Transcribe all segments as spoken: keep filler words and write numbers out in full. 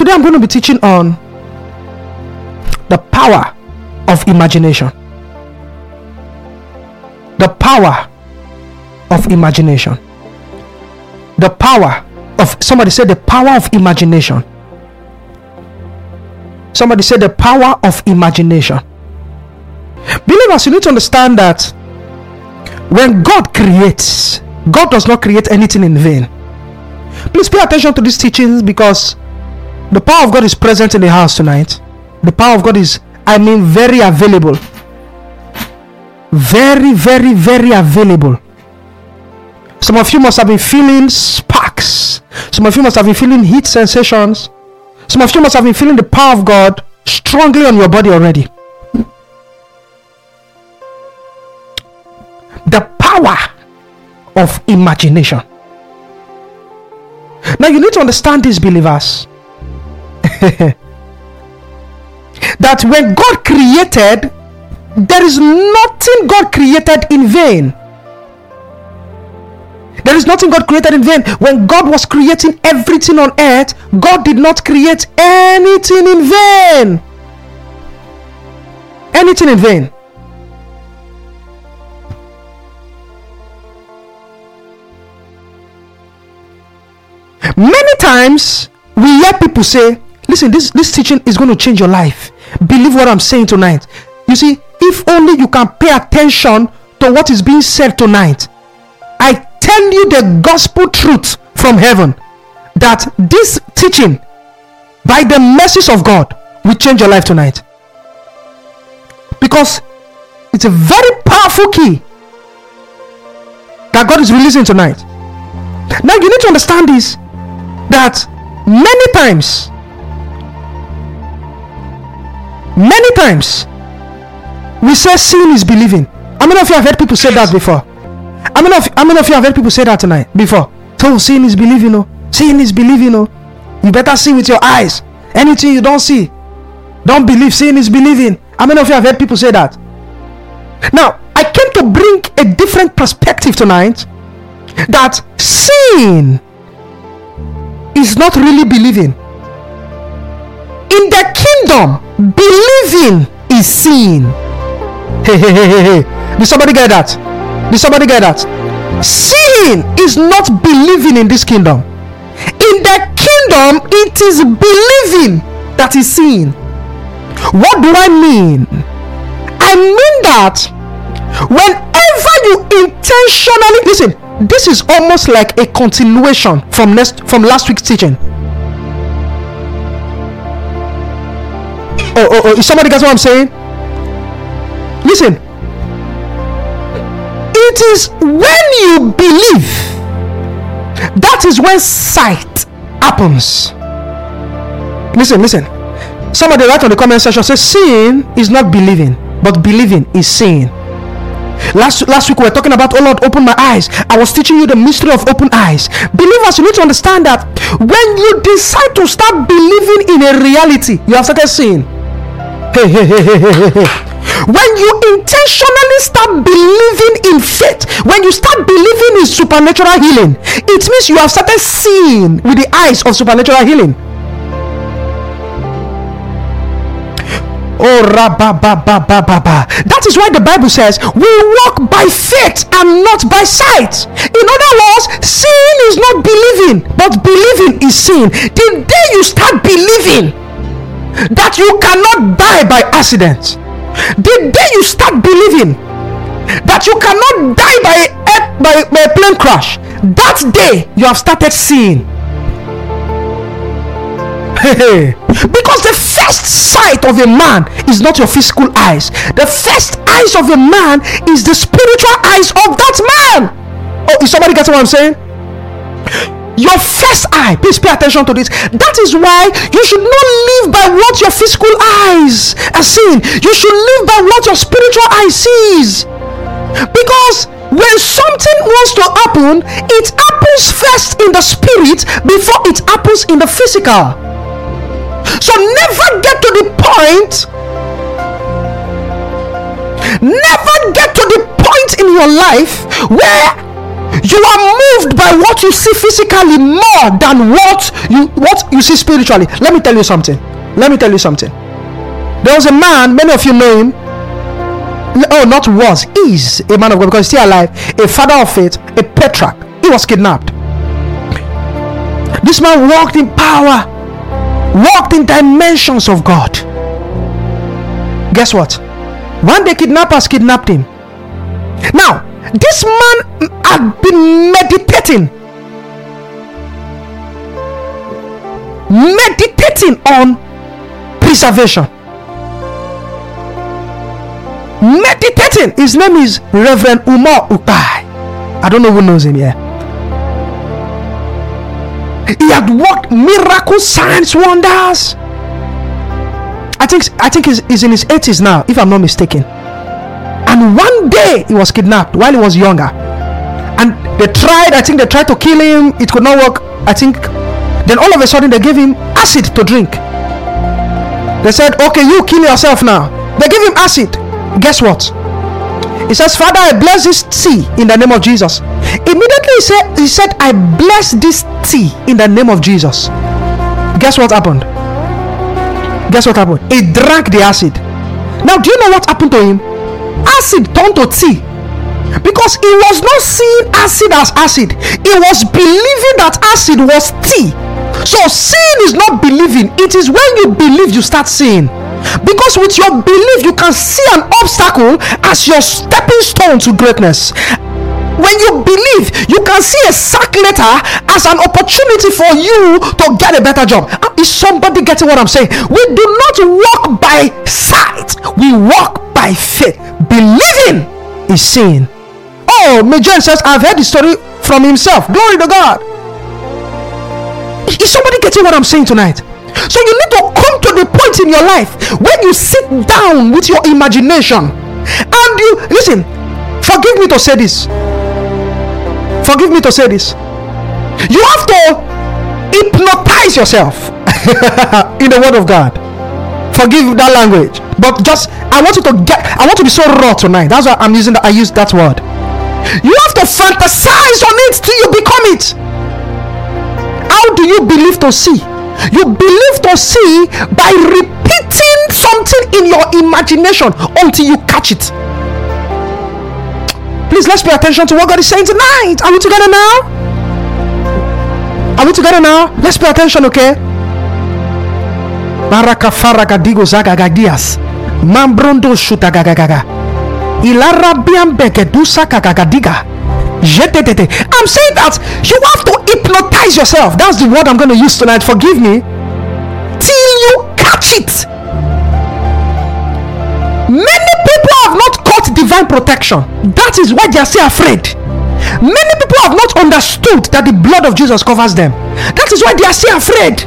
Today I'm going to be teaching on the power of imagination. The power of imagination. The power of, somebody said the power of imagination. Somebody said the power of imagination. Believers, you need to understand that when God creates, God does not create anything in vain. Please pay attention to these teachings, because the power of God is present in the house tonight. The power of God is, I mean, very available. Very, very, very available. Some of you must have been feeling sparks. Some of you must have been feeling heat sensations. Some of you must have been feeling the power of God strongly on your body already. The power of imagination. Now you need to understand this, believers, that when God created, there is nothing God created in vain. There is nothing God created in vain. When God was creating everything on earth, God did not create anything in vain. Anything in vain. Many times we hear people say, listen, this, this teaching is going to change your life. Believe what I'm saying tonight. You see, if only you can pay attention to what is being said tonight. I tell you the gospel truth from heaven, that this teaching, by the mercies of God, will change your life tonight. Because it's a very powerful key that God is releasing tonight. Now you need to understand this, that many times, many times, we say seeing is believing. How many of you have heard people say that before? How many of, how many of you have heard people say that tonight before? So seeing is believing, oh. Seeing is believing, oh. You better see with your eyes. Anything you don't see, don't believe. Seeing is believing. How many of you have heard people say that? Now, I came to bring a different perspective tonight, that seeing is not really believing. In the kingdom, believing is seeing. Hey, hey, hey, hey, hey. Did somebody get that? Did somebody get that? Seeing is not believing in this kingdom. In the kingdom, it is believing that is seeing. What do I mean? I mean that whenever you intentionally listen, this is almost like a continuation from next from last week's teaching. Oh, oh, oh, is somebody gets what I'm saying? Listen, it is when you believe, that is when sight happens. Listen, listen. Somebody write on the comment section, say seeing is not believing, but believing is seeing. Last, last week we were talking about, oh Lord, open my eyes. I was teaching you the mystery of open eyes. Believers, you need to understand that when you decide to start believing in a reality, you have started seeing. Hey, hey, hey, hey, hey, hey. When you intentionally start believing in faith, when you start believing in supernatural healing, it means you have started seeing with the eyes of supernatural healing. Oh, rabba, ba, ba, ba, ba, ba. That is why the Bible says we walk by faith and not by sight. In other words, seeing is not believing, but believing is seeing. The day you start believing that you cannot die by accident, the day you start believing that you cannot die by a, by, by a plane crash, that day you have started seeing. Hey, because the first sight of a man is not your physical eyes. The first eyes of a man is the spiritual eyes of that man. Oh, is somebody getting what I'm saying? Your first eye, please pay attention to this. That is why you should not live by what your physical eyes are seeing. You should live by what your spiritual eye sees. Because when something wants to happen, it happens first in the spirit before it happens in the physical. So never get to the point, never get to the point in your life where You are moved by what you see physically more than what you what you see spiritually. Let me tell you something. Let me tell you something. There was a man, many of you know him. Oh, not was, is a man of God because he's still alive. A father of faith, a patriarch. He was kidnapped. This man walked in power, walked in dimensions of God. Guess what? One day kidnappers kidnapped him. Now, this man had been meditating, meditating on preservation. Meditating. His name is Reverend Umar Ukai. I don't know who knows him here. He had worked miracles, signs, wonders. I think I think he's, he's in his eighties now, if I'm not mistaken. And one day he was kidnapped while he was younger. And they tried, I think they tried to kill him. It could not work. I think then all of a sudden they gave him acid to drink. They said, okay, you kill yourself now. They gave him acid. Guess what? He says, Father, I bless this tea in the name of Jesus. Immediately he said, he said, I bless this tea in the name of Jesus. Guess what happened? Guess what happened? He drank the acid. Now, do you know what happened to him? Acid turned to tea. Because he was not seeing acid as acid. He was believing that acid was tea. So seeing is not believing. It is when you believe you start seeing. Because with your belief you can see an obstacle as your stepping stone to greatness. When you believe, you can see a sack letter as an opportunity for you to get a better job. Is somebody getting what I'm saying? We do not walk by sight, we walk by faith. Believing is seeing. Oh, Major says, I've heard the story from himself. Glory to God. Is somebody getting what I'm saying tonight? So you need to come to the point in your life when you sit down with your imagination and you listen. Forgive me to say this. Forgive me to say this. You have to hypnotize yourself in the Word of God. Forgive that language, but just I want you to get. I want to be so raw tonight. That's why I'm using that. I use that word. You have to fantasize on it till you become it. How do you believe to see? You believe to see by repeating something in your imagination until you catch it. Please, let's pay attention to what God is saying tonight. Are we together now? Are we together now? Let's pay attention, okay? Baraka faraka digo zaga gadias. Mambrondo shuta gagagaga. Ilara biambeke dusa gagagadiga. I'm saying that you have to hypnotize yourself. That's the word I'm going to use tonight. Forgive me. Till you catch it. Many people have not caught divine protection. That is why they are still afraid. Many people have not understood that the blood of Jesus covers them. That is why they are still afraid.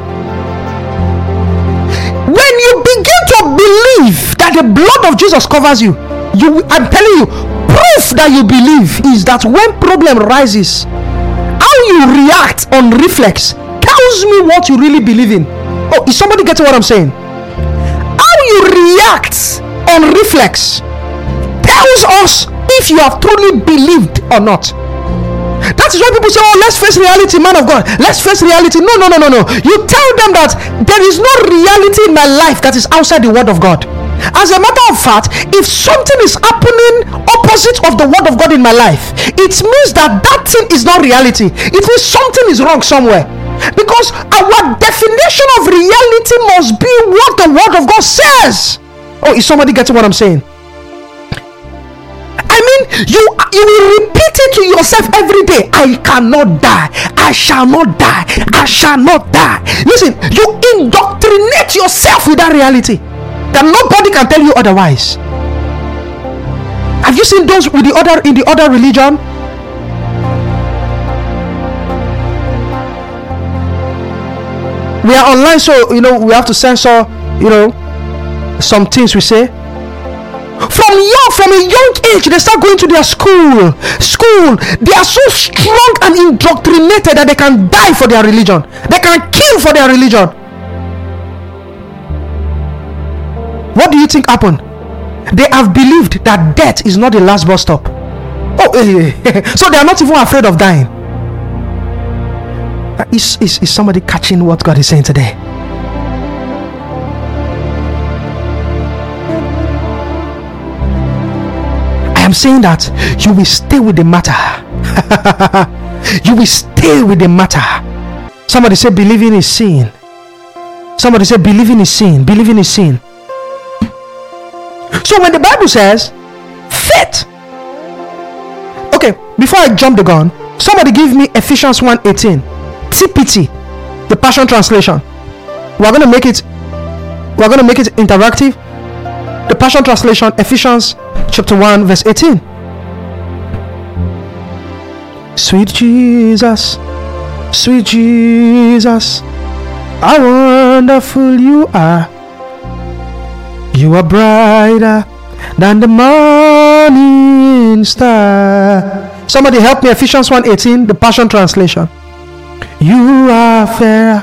When you begin to believe that the blood of Jesus covers you, you I'm telling you, proof that you believe is that when problem rises, how you react on reflex tells me what you really believe in. Oh, is somebody getting what I'm saying? How you react on reflex tells us if you have truly believed or not. That is why people say, oh, let's face reality, man of God. Let's face reality. No, no, no, no, no. You tell them that there is no reality in my life that is outside the word of God. As a matter of fact, if something is happening opposite of the word of God in my life, it means that that thing is not reality. It means something is wrong somewhere. Because our definition of reality must be what the word of God says. Oh, is somebody getting what I'm saying? I mean, you you will repeat it to yourself every day. I cannot die. I shall not die. I shall not die. Listen, you indoctrinate yourself with that reality that nobody can tell you otherwise. Have you seen those with the other in the other religion? We are online, so you know we have to censor, you know, some things we say. From young, from a young age, they start going to their school. School, they are so strong and indoctrinated that they can die for their religion. They can kill for their religion. What do you think happened? They have believed that death is not the last bus stop. Oh, Oh, so they are not even afraid of dying. Is, is, is somebody catching what God is saying today? I am saying that you will stay with the matter. You will stay with the matter. Somebody say believing is sin. Somebody say believing is sin. Believing is sin. So when the Bible says faith, okay, before I jump the gun, somebody give me Ephesians one eighteen, T P T, the Passion Translation. We're gonna make it we're gonna make it interactive. The Passion Translation, Ephesians chapter one verse eighteen. Sweet Jesus, sweet Jesus, how wonderful you are. You are brighter than the morning star. Somebody help me, Ephesians one eighteen, the Passion Translation. You are fair,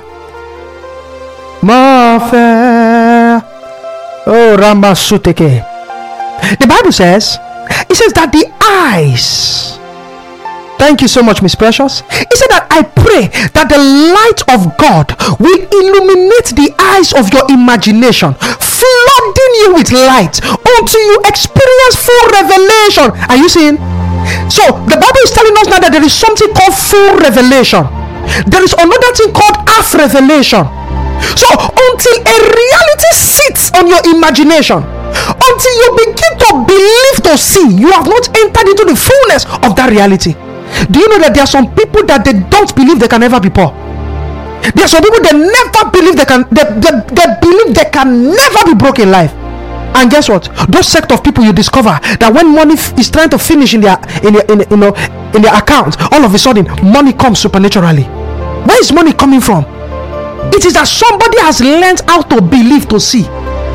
more fair. Oh, Ramasuteke. The Bible says, it says that the eyes. Thank you so much, Miss Precious. He said that I pray that the light of God will illuminate the eyes of your imagination, flooding you with light until you experience full revelation. Are you seeing? So the Bible is telling us now that there is something called full revelation. There is another thing called half revelation. So until a reality sits on your imagination, until you begin to believe to see, you have not entered into the fullness of that reality. Do you know that there are some people that they don't believe they can ever be poor? There are some people that never believe they can they, they, they believe they can never be broke in life. And guess what? Those sect of people you discover that when money f- is trying to finish in their in their in, you know in their account, all of a sudden money comes supernaturally. Where is money coming from? It is that somebody has learned how to believe to see.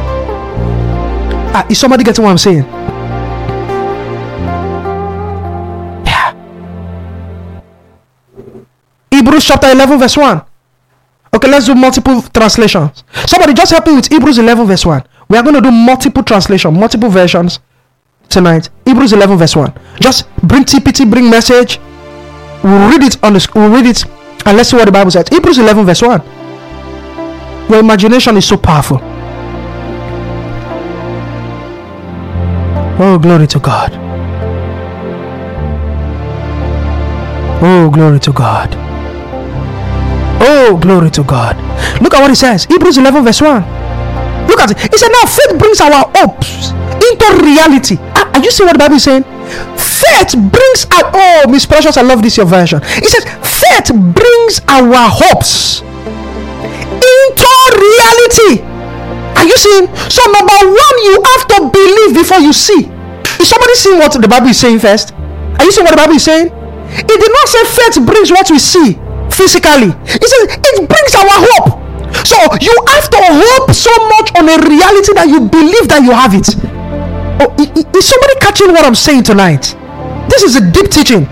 Ah, is somebody getting what I'm saying? Hebrews chapter eleven verse one. Okay, let's do multiple translations. Somebody just help me with Hebrews eleven verse one. We are going to do multiple translation, multiple versions tonight. Hebrews eleven verse one. Just bring T P T, bring message. We'll read it on the screen. We'll read it and let's see what the Bible says. Hebrews eleven verse one. Your imagination is so powerful. Oh, glory to God. Oh, glory to God. Oh, glory to God. Look at what it says. Hebrews eleven verse one. Look at it. It said, now faith brings our hopes into reality. Are, are you seeing what the Bible is saying? Faith brings our, oh, Miss Precious, I love this your version. It says, faith brings our hopes into reality. Are you seeing? So number one, you have to believe before you see. Is somebody seeing what the Bible is saying first? Are you seeing what the Bible is saying? It did not say faith brings what we see physically. It says it brings our hope. So you have to hope so much on a reality that you believe that you have it. Oh, is somebody catching what I'm saying tonight? This is a deep teaching.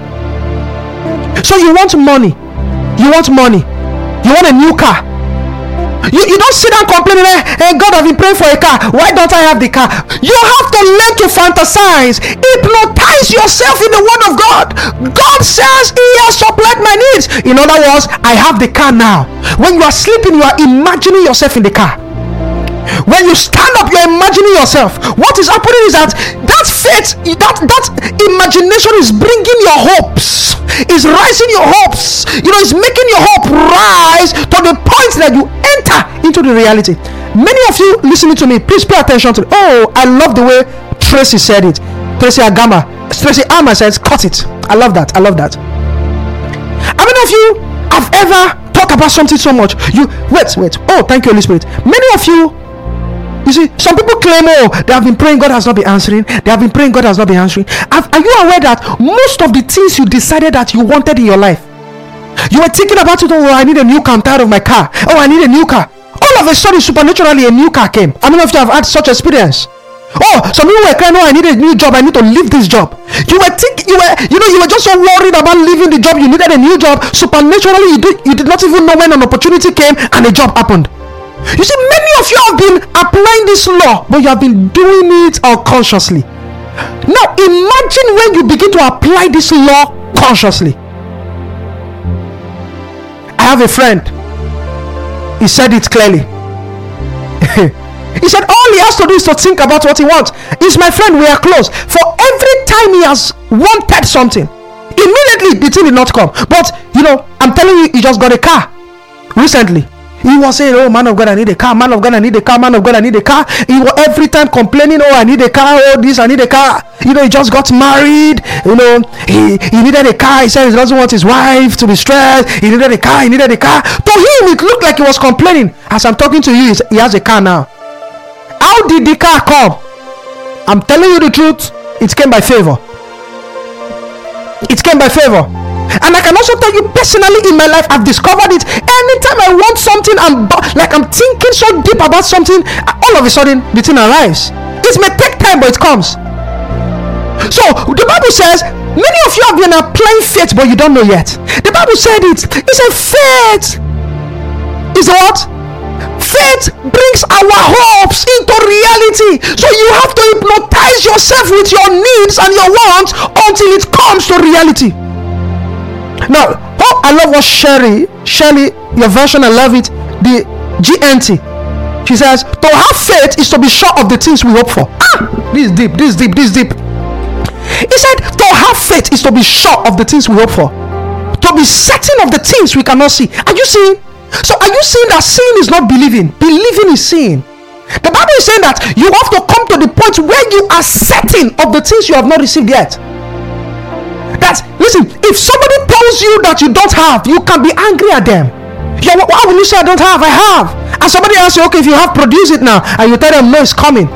So you want money, you want money, you want a new car. You, you don't sit down complaining, hey God, I've been praying for a car, why don't I have the car? You have to learn to fantasize, hypnotize yourself in the word of God. God says he has supplied my needs. In other words, I have the car now. When you are sleeping, you are imagining yourself in the car. When you stand up, you're imagining yourself. What is happening is that that faith, that that imagination is bringing your hopes, is rising your hopes. You know, it's making your hope rise to the point that you enter into the reality. Many of you listening to me, please pay attention to it. Oh, I love the way Tracy said it. Tracy Agama, Tracy Ama says, cut it. I love that. I love that. How many of you have ever thought about something so much? You wait, wait. Oh, thank you, Holy Spirit. Many of you. You see, some people claim, oh, they have been praying, God has not been answering. They have been praying, God has not been answering. Are, are you aware that most of the things you decided that you wanted in your life, you were thinking about it, oh, I need a new car, I'm tired of my car. Oh, I need a new car. All of a sudden, supernaturally, a new car came. I don't know if you have had such experience. Oh, some people were crying, oh, I need a new job, I need to leave this job. You were thinking, you were, you know, you were just so worried about leaving the job, you needed a new job. Supernaturally, you did, you did not even know when an opportunity came and a job happened. You see, many of you have been applying this law, but you have been doing it unconsciously. Now imagine when you begin to apply this law consciously. I have a friend. He said it clearly. He said all he has to do is to think about what he wants. He's my friend, we are close. For every time he has wanted something, immediately the thing did not come. But you know, I'm telling you, he just got a car recently. He was saying, oh man of God, I need a car, man of God, I need a car, man of God, I need a car. He was every time complaining, oh I need a car, oh this, I need a car. You know, he just got married, you know, he, he needed a car. He said he doesn't want his wife to be stressed. He needed a car, he needed a car. To him, it looked like he was complaining. As I'm talking to you, he has a car now. How did the car come? I'm telling you the truth, it came by favor. It came by favor. And I can also tell you personally in my life, I've discovered it. Anytime I want something, I'm like I'm thinking so deep about something, all of a sudden the thing arrives. It may take time, but it comes. So the Bible says many of you have been applying faith, but you don't know yet. The Bible said it. It said faith is what? Faith brings our hopes into reality. So you have to hypnotize yourself with your needs and your wants until it comes to reality. Now, oh, I love what Sherry, Shelly, your version, I love it. The G N T. She says, to have faith is to be sure of the things we hope for. Ah, this is deep, this is deep, this is deep. He said, to have faith is to be sure of the things we hope for. To be certain of the things we cannot see. Are you seeing? So are you seeing that seeing is not believing? Believing is seeing. The Bible is saying that you have to come to the point where you are certain of the things you have not received yet. That, listen, if somebody tells you that you don't have, you can be angry at them. Yeah, why will you say I don't have? I have. And somebody asks you, okay, if you have, produce it now. And you tell them, no, it's coming.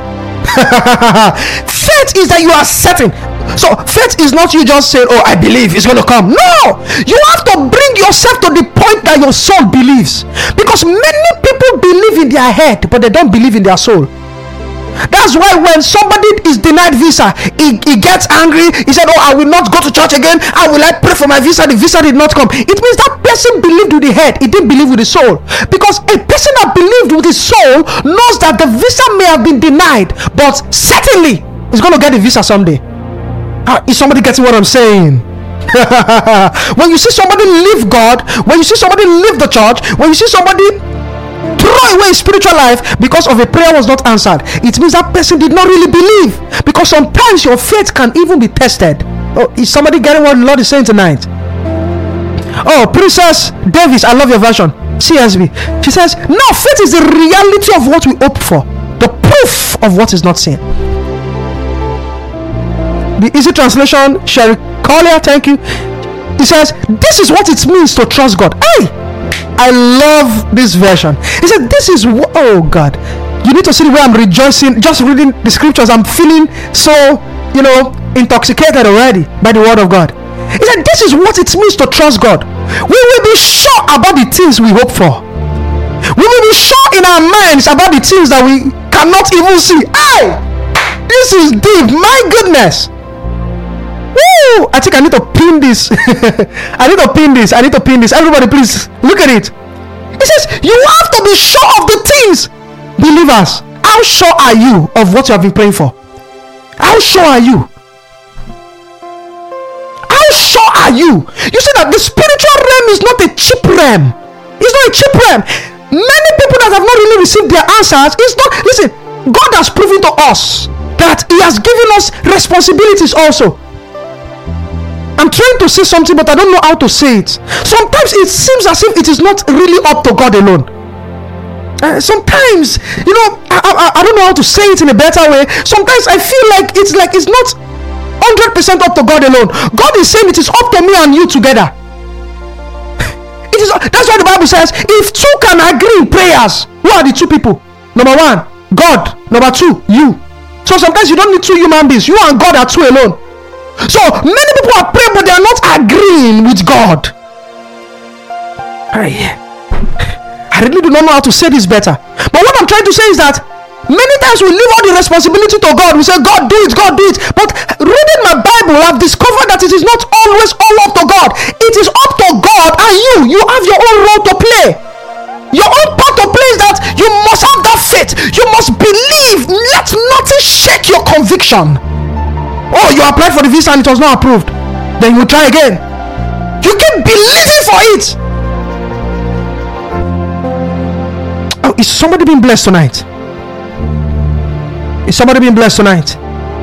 Faith is that you are certain. So faith is not you just saying, oh I believe it's going to come. No, you have to bring yourself to the point that your soul believes, because many people believe in their head but they don't believe in their soul. That's why when somebody is denied visa, he, he gets angry. He said, oh I will not go to church again. I will like pray for my visa. The visa did not come. It means that person believed with the head, he didn't believe with the soul. Because a person that believed with his soul knows that the visa may have been denied, but certainly he's going to get the visa someday. Uh, is somebody getting what I'm saying? When you see somebody leave God, when you see somebody leave the church, when you see somebody throw away his spiritual life because of a prayer was not answered, it means that person did not really believe. Because sometimes your faith can even be tested. Oh, is somebody getting what the Lord is saying tonight? Oh, Princess Davis, I love your version, C S B. She says, no, faith is the reality of what we hope for, the proof of what is not seen. The easy translation, Sherry Collier, thank you. He says, this is what it means to trust God. Hey, I love this version. He said, this is what, oh God, you need to see the way I'm rejoicing just reading the scriptures. I'm feeling so, you know, intoxicated already by the word of God. He said, this is what it means to trust God. We will be sure about the things we hope for. We will be sure in our minds about the things that we cannot even see. Hey, this is deep, my goodness. Woo! I think I need to pin this. I need to pin this. I need to pin this. Everybody, please look at it. It says you have to be sure of the things. Believers, how sure are you of what you have been praying for? How sure are you? How sure are you? You see that the spiritual realm is not a cheap realm. It's not a cheap realm. Many people that have not really received their answers, it's not. Listen, God has proven to us that He has given us responsibilities also. I'm trying to say something, but I don't know how to say it. Sometimes it seems as if it is not really up to God alone. Uh, sometimes, you know, I, I, I don't know how to say it in a better way. Sometimes I feel like it's like it's not one hundred percent up to God alone. God is saying it is up to me and you together. It is. That's why the Bible says, if two can agree in prayers, who are the two people? Number one, God. Number two, you. So sometimes you don't need two human beings. You and God are two alone. So many people are praying, but they are not agreeing with God. Hey, I really do not know how to say this better. But what I'm trying to say is that many times we leave all the responsibility to God. We say, God, do it, God, do it. But reading my Bible, I've discovered that it is not always all up to God. It is up to God and you. You have your own role to play. Your own part to play is that you must have that faith. You must believe. Let nothing shake your conviction. Oh, you applied for the visa and it was not approved. Then you try again. You keep believing for it. Oh, is somebody being blessed tonight? Is somebody being blessed tonight?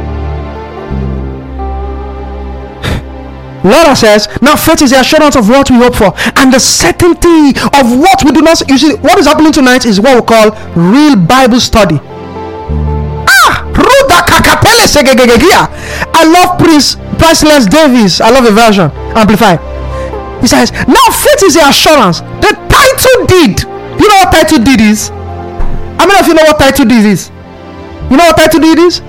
Laura says, now faith is the assurance of what we hope for and the certainty of what we do not see. You see, what is happening tonight is what we call real Bible study. Ah, Ruda Kakapele Segegegia. I love Prince Priceless Davis. I love the version amplified. He says, now faith is the assurance. The title deed. You know what title deed is? How many of you know what title deed is? You know what title deed is?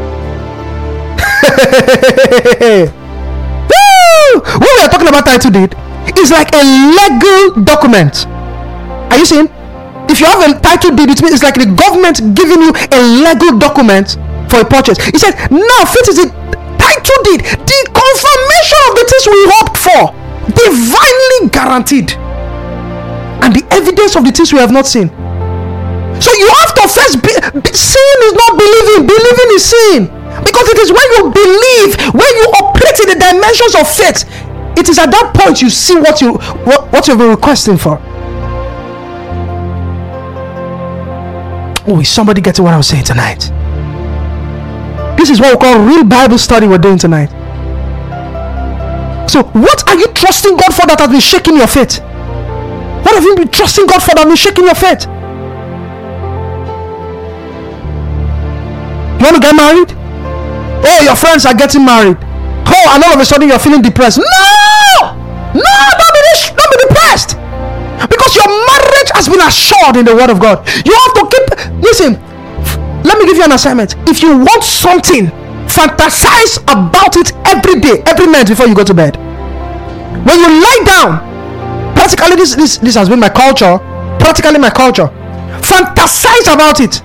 When we are talking about title deed, it's like a legal document. Are you seeing? If you have a title deed, it means it's like the government giving you a legal document for a purchase. He said, now faith is a title deed, the confirmation of the things we hoped for, divinely guaranteed, and the evidence of the things we have not seen. So you have to first be, be seeing is not believing, believing is seeing. Because it is when you believe, when you operate in the dimensions of faith, it is at that point you see what you what, what you've been requesting for. Oh, is somebody getting what I was saying tonight? This is what we call real Bible study we're doing tonight. So what are you trusting God for that has been shaking your faith? What have you been trusting God for that has been shaking your faith? You want to get married? Oh, your friends are getting married. Oh, and all of a sudden you're feeling depressed. No! No, don't be, don't be depressed. Because your marriage has been assured in the word of God. You have to keep, listen, let me give you an assignment. If you want something, fantasize about it every day, every night before you go to bed. When you lie down, practically this, this, this has been my culture, practically my culture. Fantasize about it.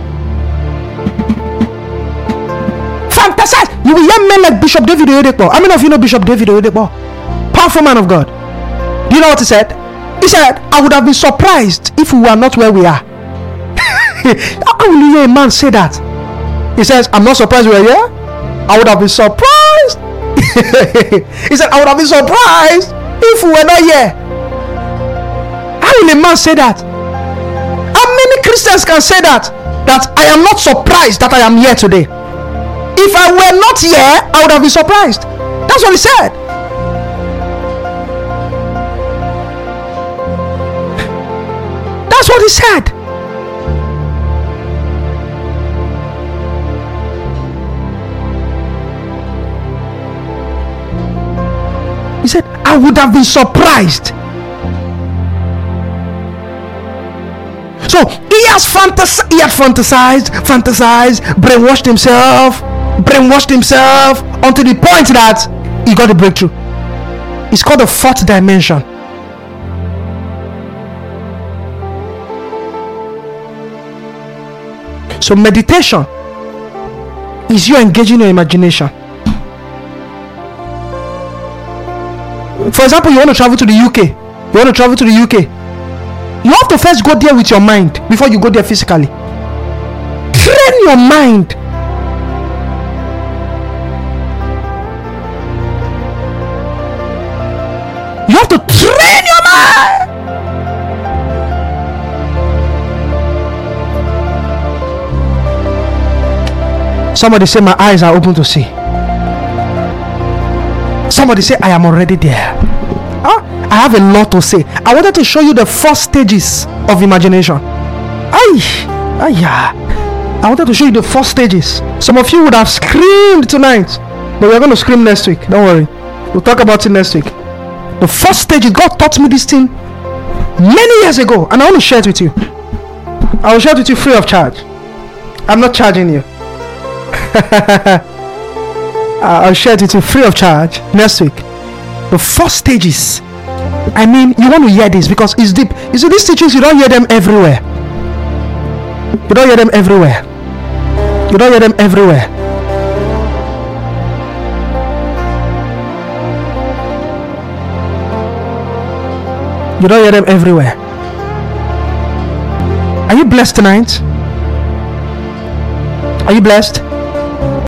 Fantasize. You will hear men like Bishop David Oyedepo. How many of you know Bishop David Oyedepo? Powerful man of God. Do you know what he said? He said, I would have been surprised if we were not where we are. How will you hear a man say that? He says, I'm not surprised we are here. I would have been surprised. He said, I would have been surprised if we were not here. How will a man say that? How many Christians can say that? That I am not surprised that I am here today. If I were not here, I would have been surprised. That's what he said. That's what he said. He said, I would have been surprised. So he has fantasized, he had fantasized, fantasized, brainwashed himself, brainwashed himself until the point that he got a breakthrough. It's called the fourth dimension. So meditation is you engaging your imagination. For example, you want to travel to the U K. You want to travel to the U K. You have to first go there with your mind before you go there physically. Train your mind. You have to train your mind. Somebody say, my eyes are open to see. Somebody say, I am already there. Huh? I have a lot to say. I wanted to show you the four stages of imagination. Ay, ay, yeah. I wanted to show you the four stages. Some of you would have screamed tonight, but we're going to scream next week. Don't worry. We'll talk about it next week. The first stage is God taught me this thing many years ago, and I want to share it with you. I will share it with you free of charge. I'm not charging you. I'll share it with you free of charge next week. The first stages. I mean, you want to hear this because it's deep. You see, these teachings, you don't hear them everywhere. You don't hear them everywhere. You don't hear them everywhere. You don't hear them everywhere. Are you blessed tonight? Are you blessed?